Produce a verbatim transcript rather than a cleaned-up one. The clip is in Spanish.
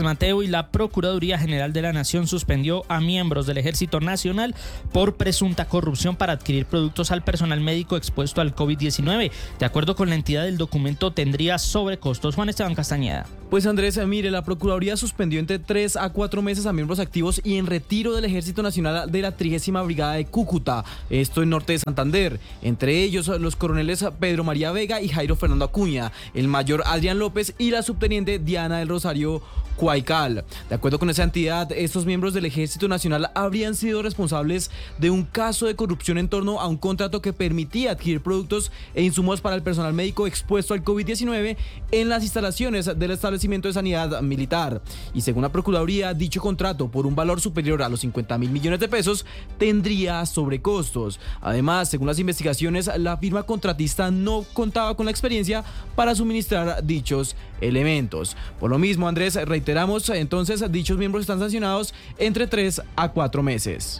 Mateo y la Procuraduría General de la Nación suspendió a miembros del Ejército Nacional por presunta corrupción para adquirir productos al personal médico expuesto al COVID diecinueve. De acuerdo con la entidad, el documento tendría sobrecostos. Juan Esteban Castañeda. Pues Andrés, mire, la Procuraduría suspendió entre tres a cuatro meses a miembros activos y en retiro del Ejército Nacional de la trigésima Brigada de Cúcuta, esto en norte de Santander. Entre ellos, los coroneles Pedro María Vega y Jairo Fernando Acuña, el mayor Adrián López y la subteniente Diana del Rosario Cuaycal. De acuerdo con esa entidad, estos miembros del Ejército Nacional habrían sido responsables de un caso de corrupción en torno a un contrato que permitía adquirir productos e insumos para el personal médico expuesto al COVID diecinueve en las instalaciones del establecimiento de sanidad militar. Y según la Procuraduría, dicho contrato, por un valor superior a los cincuenta mil millones de pesos, tendría sobrecostos. Además, según las investigaciones, la firma contratista no contaba con la experiencia para suministrar dichos elementos. Por lo mismo, Andrés, reiteramos, entonces, dichos miembros están sancionados entre tres a cuatro meses.